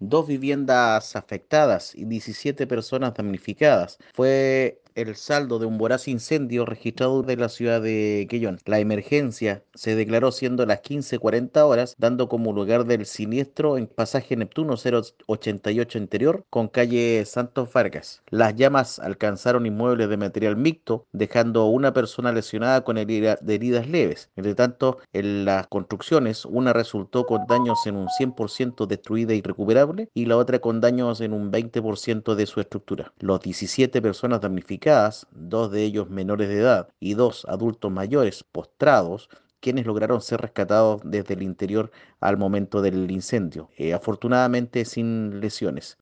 2 viviendas afectadas y 17 personas damnificadas. Fue el saldo de un voraz incendio registrado de la ciudad de Quellón. La emergencia se declaró siendo las 15:40 horas, dando como lugar del siniestro en pasaje Neptuno 088 interior con calle Santos Vargas. Las llamas alcanzaron inmuebles de material mixto, dejando una persona lesionada con de heridas leves. Entre tanto, en las construcciones, una resultó con daños en un 100% destruida y recuperable y la otra con daños en un 20% de su estructura. Los 17 personas damnificadas, dos de ellos menores de edad y dos adultos mayores postrados, quienes lograron ser rescatados desde el interior al momento del incendio, afortunadamente sin lesiones.